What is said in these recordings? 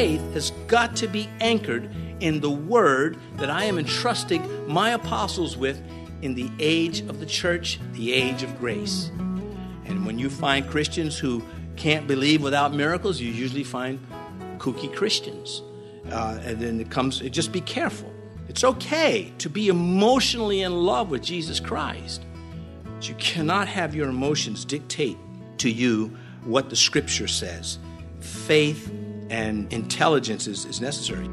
faith has got to be anchored in the word that I am entrusting my apostles with in the age of the church, the age of grace. And when you find Christians who can't believe without miracles, you usually find kooky Christians. And then just be careful. It's okay to be emotionally in love with Jesus Christ, but you cannot have your emotions dictate to you what the Scripture says. Faith and intelligence is necessary.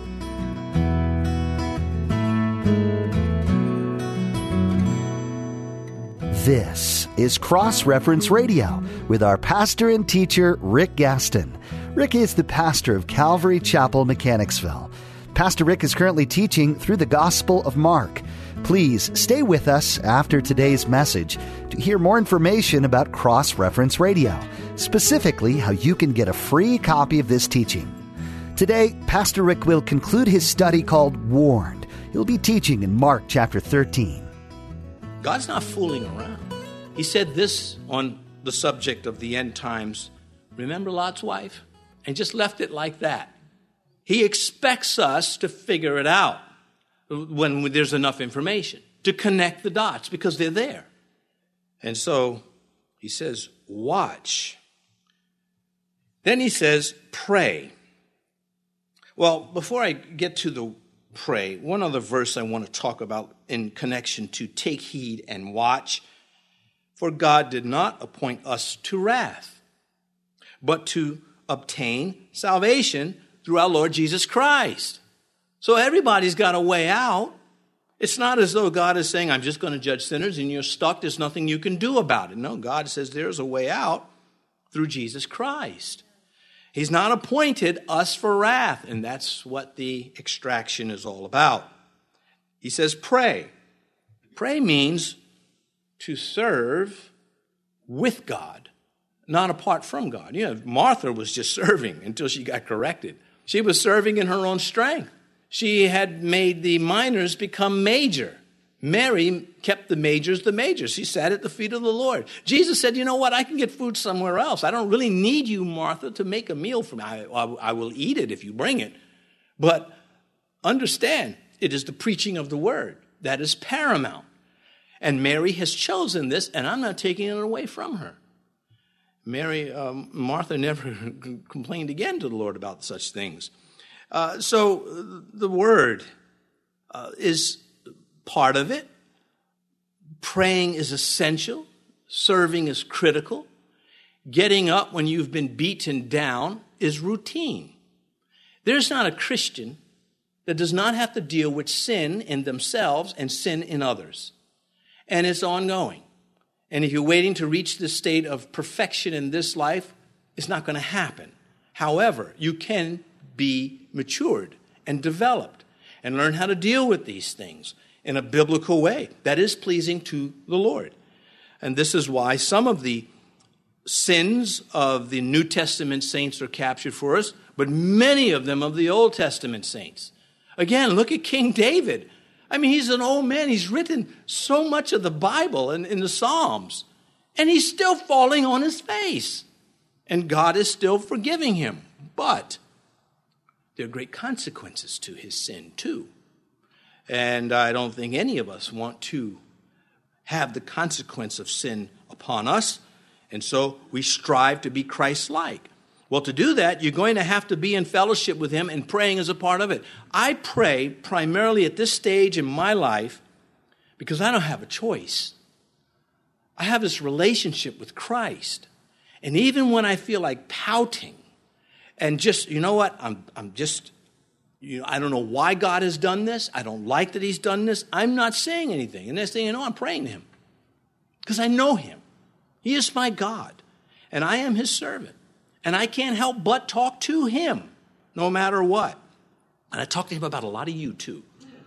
This is Cross-Reference Radio with our pastor and teacher, Rick Gaston. Rick is the pastor of Calvary Chapel, Mechanicsville. Pastor Rick is currently teaching through the Gospel of Mark. Please stay with us after today's message to hear more information about Cross-Reference Radio, specifically how you can get a free copy of this teaching. Today, Pastor Rick will conclude his study called Warned. He'll be teaching in Mark chapter 13. God's not fooling around. He said this on the subject of the end times. Remember Lot's wife? And just left it like that. He expects us to figure it out when there's enough information, to connect the dots because they're there. And so he says, watch. Then he says, pray. Well, before I get to the pray, one other verse I want to talk about in connection to take heed and watch. For God did not appoint us to wrath, but to obtain salvation through our Lord Jesus Christ. So everybody's got a way out. It's not as though God is saying, I'm just going to judge sinners and you're stuck. There's nothing you can do about it. No, God says there's a way out through Jesus Christ. He's not appointed us for wrath, and that's what the extraction is all about. He says pray. Pray means to serve with God, not apart from God. You know, Martha was just serving until she got corrected. She was serving in her own strength. She had made the minors become major. Mary kept the majors the majors. She sat at the feet of the Lord. Jesus said, you know what, I can get food somewhere else. I don't really need you, Martha, to make a meal for me. I will eat it if you bring it. But understand, it is the preaching of the word that is paramount. And Mary has chosen this, and I'm not taking it away from her. Martha never complained again to the Lord about such things. So the word is part of it. Praying is essential. Serving is critical. Getting up when you've been beaten down is routine. There's not a Christian that does not have to deal with sin in themselves and sin in others. And it's ongoing. And if you're waiting to reach the state of perfection in this life, it's not going to happen. However, you can be matured and developed and learn how to deal with these things in a biblical way that is pleasing to the Lord. And this is why some of the sins of the New Testament saints are captured for us, but many of them of the Old Testament saints. Again, look at King David. I mean, he's an old man. He's written so much of the Bible and in the Psalms, and he's still falling on his face. And God is still forgiving him. But there are great consequences to his sin, too. And I don't think any of us want to have the consequence of sin upon us. And so we strive to be Christ-like. Well, to do that, you're going to have to be in fellowship with him, and praying is a part of it. I pray primarily at this stage in my life because I don't have a choice. I have this relationship with Christ. And even when I feel like pouting and just, you know what, I'm just, I don't know why God has done this. I don't like that he's done this. I'm not saying anything. And next thing you know, I'm praying to him because I know him. He is my God, and I am his servant. And I can't help but talk to him no matter what. And I talk to him about a lot of you, too.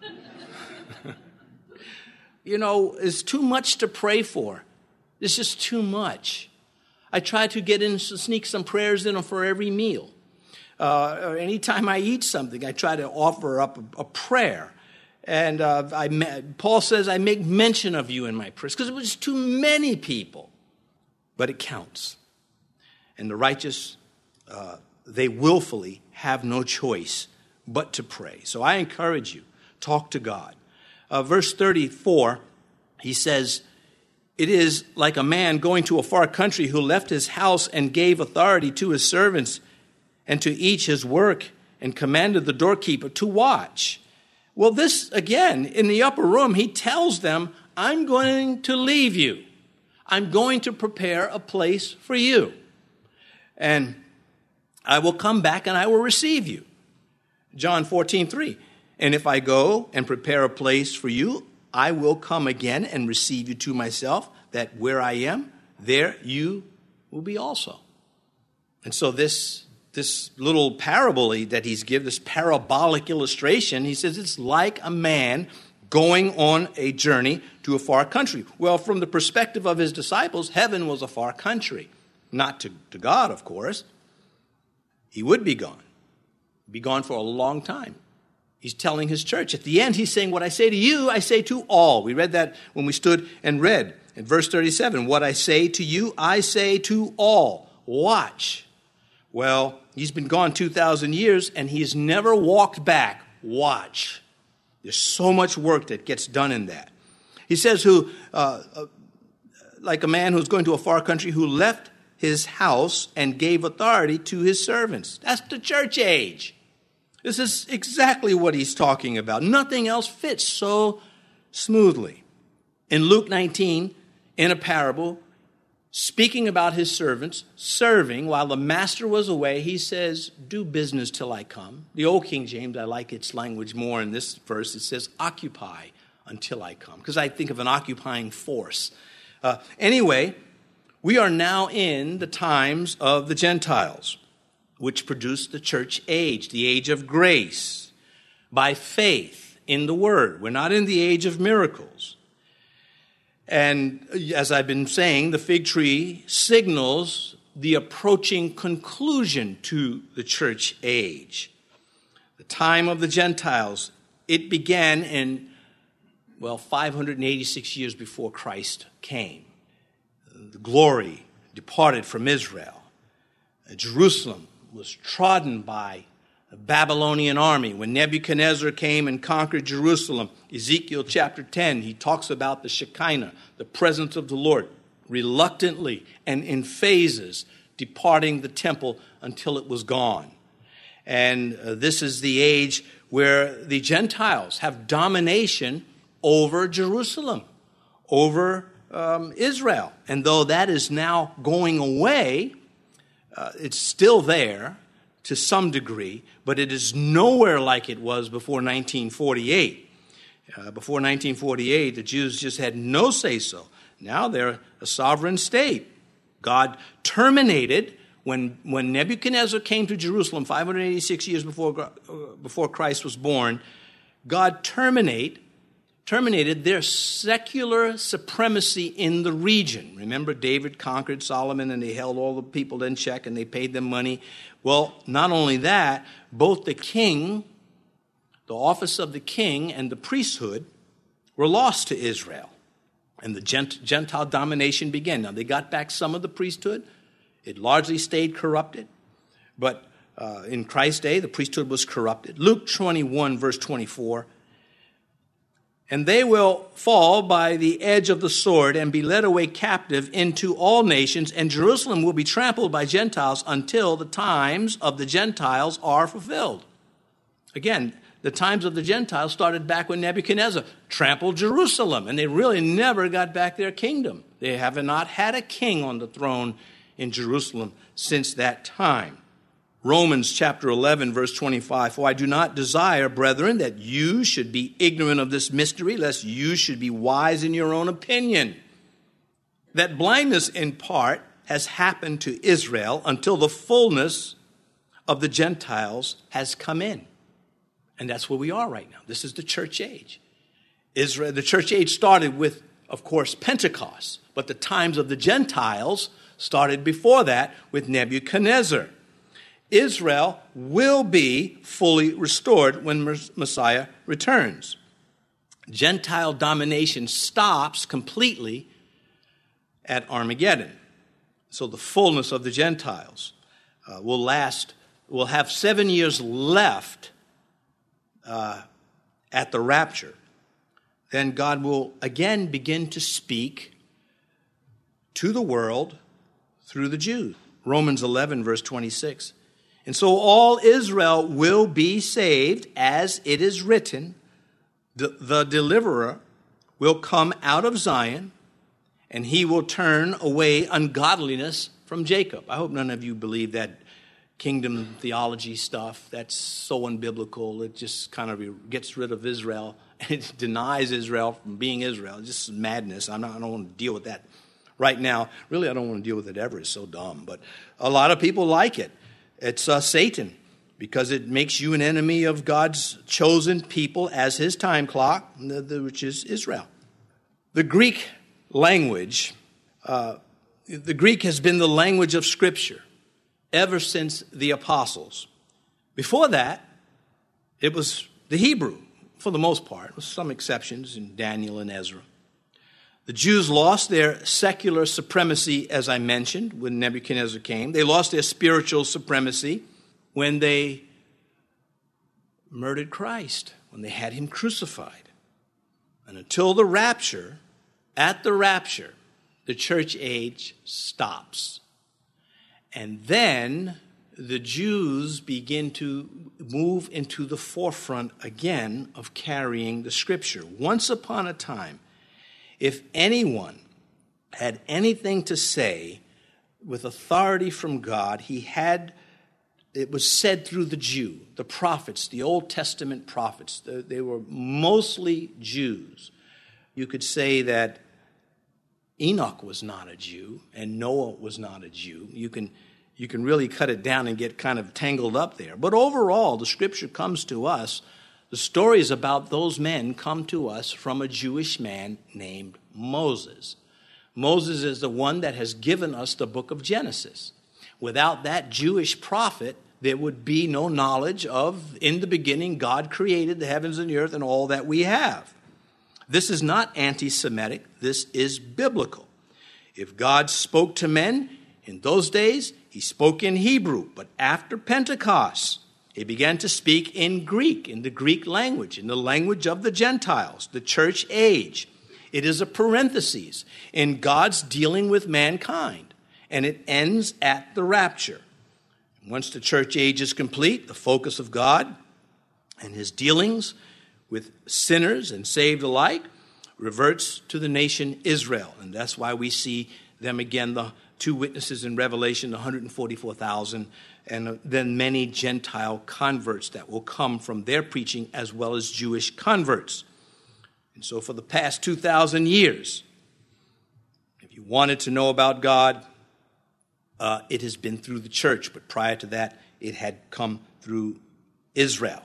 It's too much to pray for. It's just too much. I try to sneak some prayers in for every meal. Or anytime I eat something, I try to offer up a prayer. And Paul says, I make mention of you in my prayers because it was too many people. But it counts. And the righteous, they willfully have no choice but to pray. So I encourage you, talk to God. Verse 34, he says, it is like a man going to a far country who left his house and gave authority to his servants and to each his work and commanded the doorkeeper to watch. Well, this, again, in the upper room, he tells them, I'm going to leave you. I'm going to prepare a place for you. And I will come back and I will receive you. John 14:3. And if I go and prepare a place for you, I will come again and receive you to myself, that where I am, there you will be also. And so this little parable that he's given, this parabolic illustration, he says it's like a man going on a journey to a far country. Well, from the perspective of his disciples, heaven was a far country. Not to God, of course. He would be gone. Be gone for a long time. He's telling his church. At the end, he's saying, what I say to you, I say to all. We read that when we stood and read in verse 37. What I say to you, I say to all. Watch. Well, he's been gone 2,000 years, and he's never walked back. Watch. There's so much work that gets done in that. He says, like a man who's going to a far country who left his house and gave authority to his servants. That's the church age. This is exactly what he's talking about. Nothing else fits so smoothly. In Luke 19, in a parable, speaking about his servants, serving while the master was away, he says, do business till I come. The old King James, I like its language more in this verse. It says, occupy until I come, because I think of an occupying force. Anyway, we are now in the times of the Gentiles, which produced the church age, the age of grace, by faith in the word. We're not in the age of miracles. And as I've been saying, the fig tree signals the approaching conclusion to the church age. The time of the Gentiles, it began in, 586 years before Christ came. The glory departed from Israel. Jerusalem was trodden by the Babylonian army. When Nebuchadnezzar came and conquered Jerusalem, Ezekiel chapter 10, he talks about the Shekinah, the presence of the Lord, reluctantly and in phases departing the temple until it was gone. And this is the age where the Gentiles have domination over Jerusalem, over Israel. And though that is now going away, it's still there to some degree, but it is nowhere like it was before 1948. Before 1948, the Jews just had no say-so. Now they're a sovereign state. God terminated, when Nebuchadnezzar came to Jerusalem 586 years before Christ was born, God terminated their secular supremacy in the region. Remember, David conquered Solomon, and they held all the people in check, and they paid them money. Well, not only that, both the king, the office of the king, and the priesthood were lost to Israel. And the Gentile domination began. Now, they got back some of the priesthood. It largely stayed corrupted. But in Christ's day, the priesthood was corrupted. Luke 21, verse 24. And they will fall by the edge of the sword and be led away captive into all nations, and Jerusalem will be trampled by Gentiles until the times of the Gentiles are fulfilled. Again, the times of the Gentiles started back when Nebuchadnezzar trampled Jerusalem, and they really never got back their kingdom. They have not had a king on the throne in Jerusalem since that time. Romans chapter 11, verse 25, for I do not desire, brethren, that you should be ignorant of this mystery, lest you should be wise in your own opinion. That blindness in part has happened to Israel until the fullness of the Gentiles has come in. And that's where we are right now. This is the church age. The church age started with, of course, Pentecost, but the times of the Gentiles started before that with Nebuchadnezzar. Israel will be fully restored when Messiah returns. Gentile domination stops completely at Armageddon. So the fullness of the Gentiles will last will have 7 years left at the rapture, then God will again begin to speak to the world through the Jews. Romans 11, verse 26. And so all Israel will be saved, as it is written, the deliverer will come out of Zion, and he will turn away ungodliness from Jacob. I hope none of you believe that kingdom theology stuff. That's so unbiblical. It just kind of gets rid of Israel. It denies Israel from being Israel. It's just madness. I don't want to deal with that right now. Really, I don't want to deal with it ever. It's so dumb. But a lot of people like it. It's Satan, because it makes you an enemy of God's chosen people as his time clock, which is Israel. The Greek language, the Greek has been the language of Scripture ever since the apostles. Before that, it was the Hebrew, for the most part, with some exceptions in Daniel and Ezra. The Jews lost their secular supremacy, as I mentioned, when Nebuchadnezzar came. They lost their spiritual supremacy when they murdered Christ, when they had him crucified. And until the rapture, at the rapture, the church age stops. And then the Jews begin to move into the forefront again of carrying the Scripture. Once upon a time, if anyone had anything to say with authority from God, it was said through the Jew, the prophets, the Old Testament prophets. They were mostly Jews. You could say that Enoch was not a Jew and Noah was not a Jew. You can really cut it down and get kind of tangled up there. But overall, the Scripture comes to us. The stories about those men come to us from a Jewish man named Moses. Moses is the one that has given us the book of Genesis. Without that Jewish prophet, there would be no knowledge of, in the beginning, God created the heavens and the earth and all that we have. This is not anti-Semitic. This is biblical. If God spoke to men in those days, he spoke in Hebrew. But after Pentecost, he began to speak in Greek, in the Greek language, in the language of the Gentiles, the church age. It is a parenthesis in God's dealing with mankind, and it ends at the rapture. Once the church age is complete, the focus of God and his dealings with sinners and saved alike reverts to the nation Israel. And that's why we see them again, the two witnesses in Revelation, 144,000, and then many Gentile converts that will come from their preaching as well as Jewish converts. And so for the past 2,000 years, if you wanted to know about God, it has been through the church. But prior to that, it had come through Israel.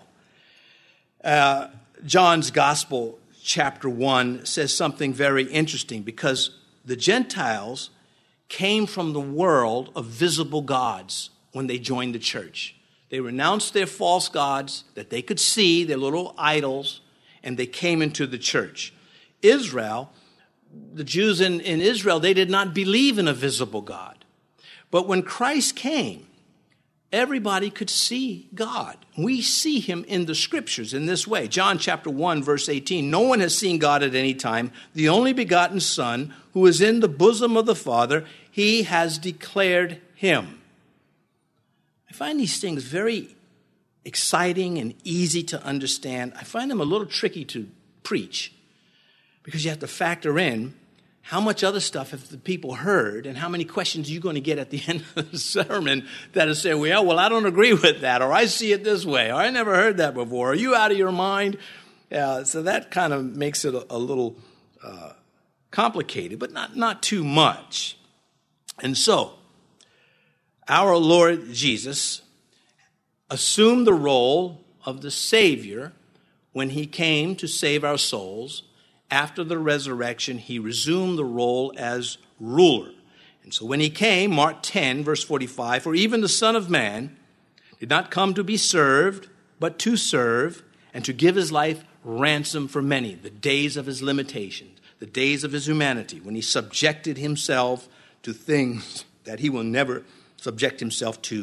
John's Gospel, chapter 1, says something very interesting, because the Gentiles came from the world of visible gods when they joined the church. They renounced their false gods that they could see, their little idols, and they came into the church. Israel, the Jews in Israel, they did not believe in a visible God. But when Christ came, everybody could see God. We see him in the Scriptures in this way. John chapter 1, verse 18, no one has seen God at any time. The only begotten Son, who is in the bosom of the Father, he has declared him. I find these things very exciting and easy to understand. I find them a little tricky to preach, because you have to factor in how much other stuff have the people heard, and how many questions are you going to get at the end of the sermon that is saying, well, I don't agree with that, or I see it this way, or I never heard that before. Are you out of your mind? So that kind of makes it a little complicated, but not too much. And so, our Lord Jesus assumed the role of the Savior when he came to save our souls. After the resurrection, he resumed the role as ruler. And so when he came, Mark 10, verse 45, for even the Son of Man did not come to be served, but to serve, and to give his life ransom for many. The days of his limitations, the days of his humanity, when he subjected himself to things that he will never subject himself to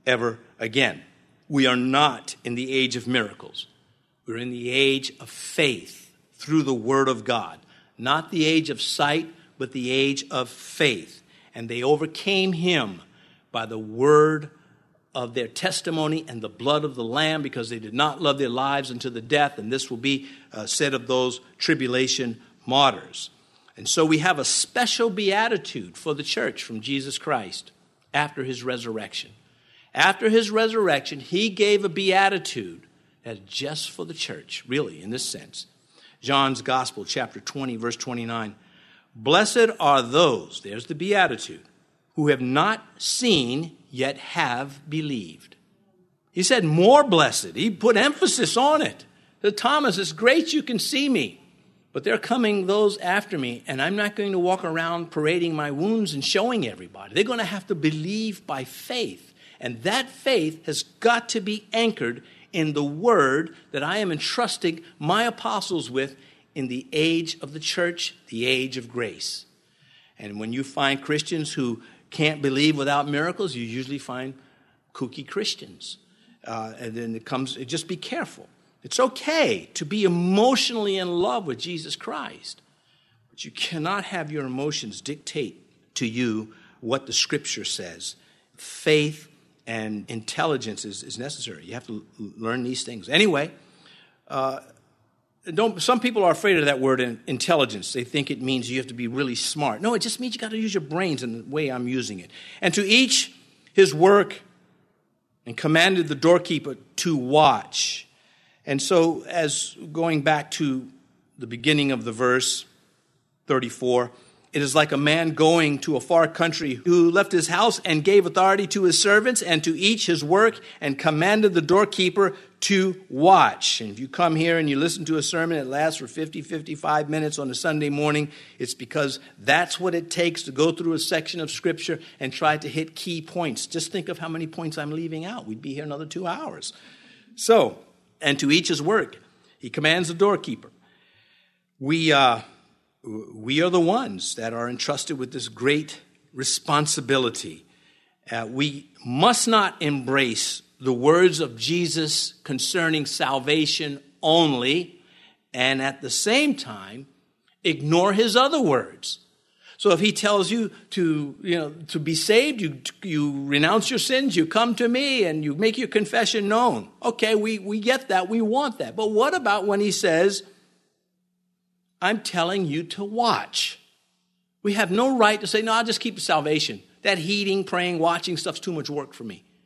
ever again. We are not in the age of miracles. We're in the age of faith through the Word of God. Not the age of sight, but the age of faith. And they overcame him by the word of their testimony and the blood of the Lamb, because they did not love their lives unto the death. And this will be said of those tribulation martyrs. And so we have a special beatitude for the church from Jesus Christ after his resurrection. After his resurrection, he gave a beatitude that's just for the church, really, in this sense. John's Gospel, chapter 20, verse 29. Blessed are those, there's the beatitude, who have not seen, yet have believed. He said more blessed. He put emphasis on it. Said, Thomas, it's great you can see me, but there are coming those after me, and I'm not going to walk around parading my wounds and showing everybody. They're going to have to believe by faith. And that faith has got to be anchored in the word that I am entrusting my apostles with in the age of the church, the age of grace. And when you find Christians who can't believe without miracles, you usually find kooky Christians. And then just be careful. It's okay to be emotionally in love with Jesus Christ, but you cannot have your emotions dictate to you what the Scripture says. Faith and intelligence is necessary. You have to learn these things. Anyway, some people are afraid of that word intelligence. They think it means you have to be really smart. No, it just means you got to use your brains in the way I'm using it. And to each his work, and commanded the doorkeeper to watch. And so, as going back to the beginning of the verse 34, it is like a man going to a far country who left his house and gave authority to his servants and to each his work and commanded the doorkeeper to watch. And if you come here and you listen to a sermon that lasts for 50, 55 minutes on a Sunday morning, it's because that's what it takes to go through a section of Scripture and try to hit key points. Just think of how many points I'm leaving out. We'd be here another 2 hours. So, and to each his work. He commands the doorkeeper. We are the ones that are entrusted with this great responsibility. We must not embrace the words of Jesus concerning salvation only, and at the same time, ignore his other words. So if he tells you to be saved, you renounce your sins, you come to me, and you make your confession known. Okay, we get that, we want that. But what about when he says, I'm telling you to watch? We have no right to say, no, I'll just keep the salvation. That heeding, praying, watching stuff's too much work for me.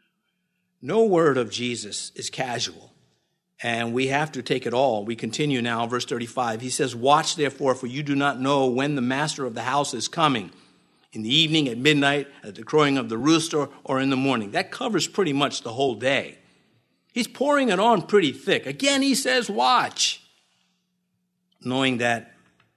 No word of Jesus is casual, and we have to take it all. We continue now, verse 35. He says, watch therefore, for you do not know when the master of the house is coming, in the evening, at midnight, at the crowing of the rooster, or in the morning. That covers pretty much the whole day. He's pouring it on pretty thick. Again, he says, watch, knowing that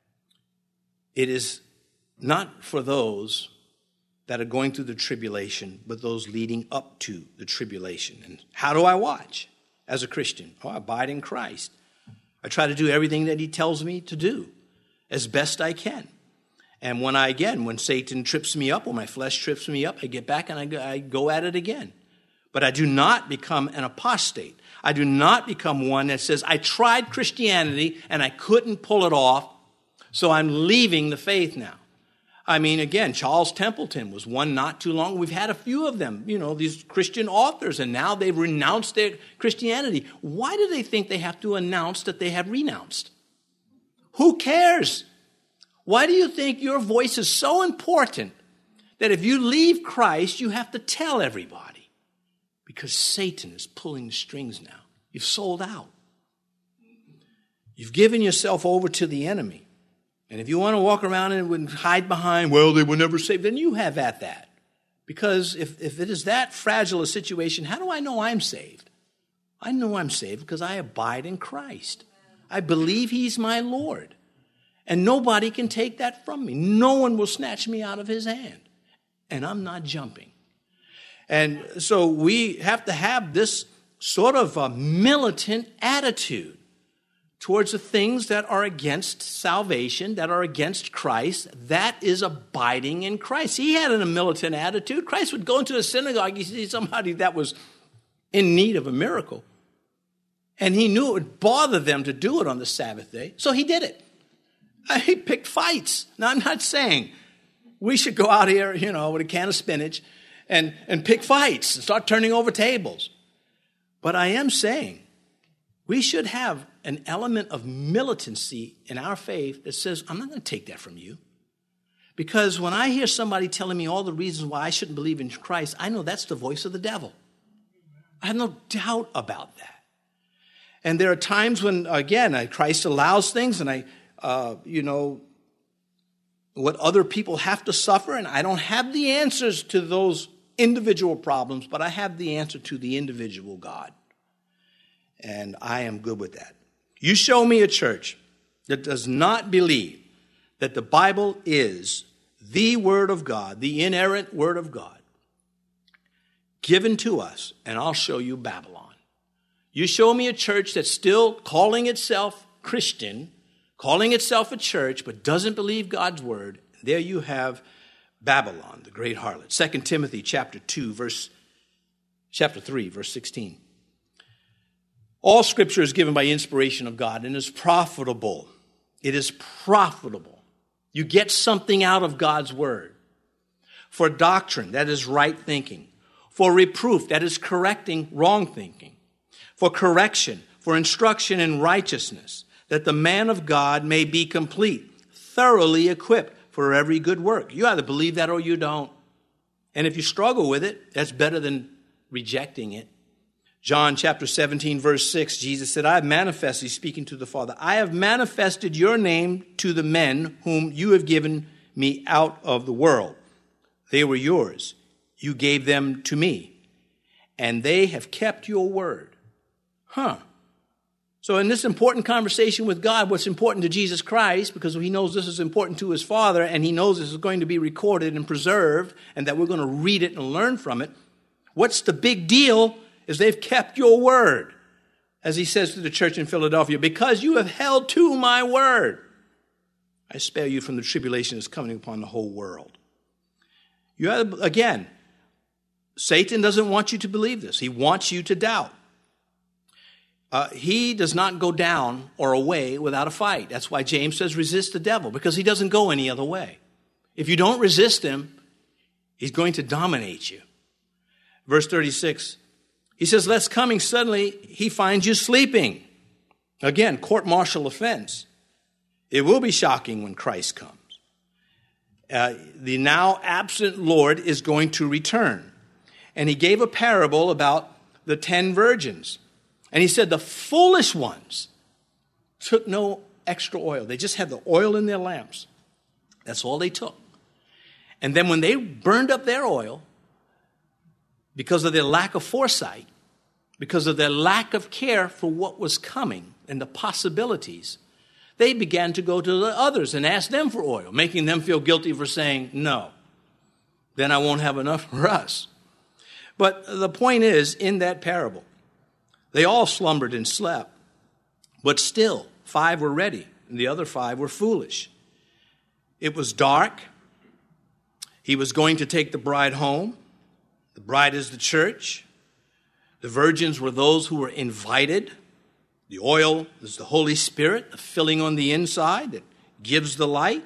it is not for those that are going through the tribulation, but those leading up to the tribulation. And how do I watch as a Christian? I abide in Christ. I try to do everything that he tells me to do as best I can. And when Satan trips me up, or my flesh trips me up, I get back and I go at it again. But I do not become an apostate. I do not become one that says, I tried Christianity and I couldn't pull it off, so I'm leaving the faith now. I mean, again, Charles Templeton was one not too long. We've had a few of them, these Christian authors, and now they've renounced their Christianity. Why do they think they have to announce that they have renounced? Who cares? Why do you think your voice is so important that if you leave Christ, you have to tell everybody? Because Satan is pulling the strings now. You've sold out. You've given yourself over to the enemy. And if you want to walk around and hide behind, well, they were never saved, then you have at that. Because if it is that fragile a situation, how do I know I'm saved? I know I'm saved because I abide in Christ. I believe he's my Lord. And nobody can take that from me. No one will snatch me out of his hand. And I'm not jumping. And so we have to have this sort of a militant attitude towards the things that are against salvation, that are against Christ, that is abiding in Christ. He had a militant attitude. Christ would go into a synagogue, you see somebody that was in need of a miracle, and he knew it would bother them to do it on the Sabbath day, so he did it. He picked fights. Now, I'm not saying we should go out here, with a can of spinach and pick fights and start turning over tables. But I am saying we should have an element of militancy in our faith that says, I'm not going to take that from you. Because when I hear somebody telling me all the reasons why I shouldn't believe in Christ, I know that's the voice of the devil. I have no doubt about that. And there are times when, again, Christ allows things and what other people have to suffer, and I don't have the answers to those individual problems, but I have the answer to the individual God. And I am good with that. You show me a church that does not believe that the Bible is the Word of God, the inerrant Word of God, given to us, and I'll show you Babylon. You show me a church that's still calling itself Christian, calling itself a church, but doesn't believe God's Word, there you have Babylon, the great harlot. 2 Timothy chapter 3, verse 16. All Scripture is given by inspiration of God and is profitable. It is profitable. You get something out of God's Word. For doctrine, that is right thinking. For reproof, that is correcting wrong thinking. For correction, for instruction in righteousness, that the man of God may be complete, thoroughly equipped for every good work. You either believe that or you don't. And if you struggle with it, that's better than rejecting it. John chapter 17, verse 6, Jesus said, I have manifested, speaking to the Father, I have manifested your name to the men whom you have given me out of the world. They were yours. You gave them to me, and they have kept your word. So in this important conversation with God, what's important to Jesus Christ, because he knows this is important to his Father, and he knows this is going to be recorded and preserved, and that we're going to read it and learn from it, what's the big deal is they've kept your word. As he says to the church in Philadelphia, because you have held to my word, I spare you from the tribulation that's coming upon the whole world. Again, Satan doesn't want you to believe this. He wants you to doubt. He does not go down or away without a fight. That's why James says resist the devil, because he doesn't go any other way. If you don't resist him, he's going to dominate you. Verse 36, he says, lest coming suddenly he finds you sleeping. Again, court-martial offense. It will be shocking when Christ comes. The now absent Lord is going to return. And he gave a parable about the 10 virgins. And he said the foolish ones took no extra oil. They just had the oil in their lamps. That's all they took. And then when they burned up their oil, because of their lack of foresight, because of their lack of care for what was coming and the possibilities, they began to go to the others and ask them for oil, making them feel guilty for saying, no, then I won't have enough for us. But the point is, in that parable, they all slumbered and slept, but still 5 were ready, and the other 5 were foolish. It was dark. He was going to take the bride home. The bride is the church. The virgins were those who were invited. The oil is the Holy Spirit, the filling on the inside that gives the light.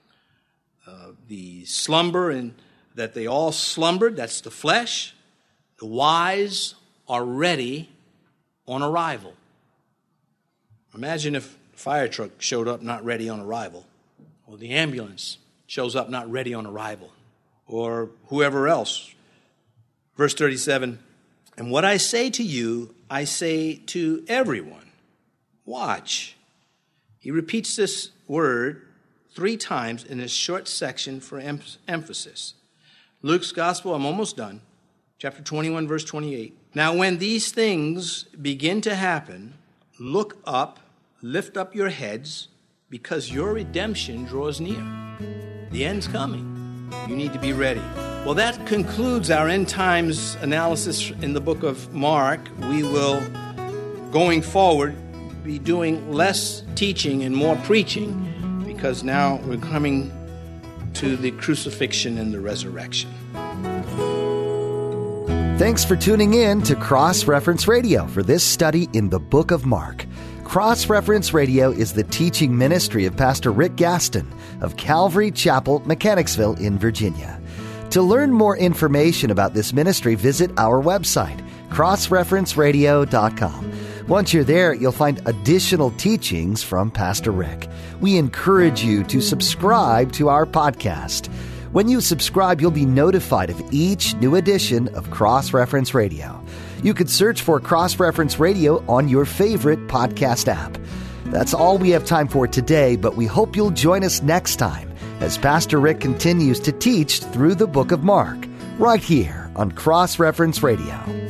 The slumber and that they all slumbered, that's the flesh. The wise are ready on arrival. Imagine if the fire truck showed up not ready on arrival, or the ambulance shows up not ready on arrival, or whoever else. Verse 37, and what I say to you, I say to everyone, watch. He repeats this word 3 times in this short section for emphasis. Luke's gospel, I'm almost done. Chapter 21, verse 28. Now when these things begin to happen, look up, lift up your heads, because your redemption draws near. The end's coming. You need to be ready. Well, that concludes our end times analysis in the book of Mark. We will, going forward, be doing less teaching and more preaching, because now we're coming to the crucifixion and the resurrection. Thanks for tuning in to Cross Reference Radio for this study in the book of Mark. Cross Reference Radio is the teaching ministry of Pastor Rick Gaston of Calvary Chapel, Mechanicsville in Virginia. To learn more information about this ministry, visit our website, crossreferenceradio.com. Once you're there, you'll find additional teachings from Pastor Rick. We encourage you to subscribe to our podcast. When you subscribe, you'll be notified of each new edition of Cross Reference Radio. You could search for Cross Reference Radio on your favorite podcast app. That's all we have time for today, but we hope you'll join us next time as Pastor Rick continues to teach through the book of Mark, right here on Cross Reference Radio.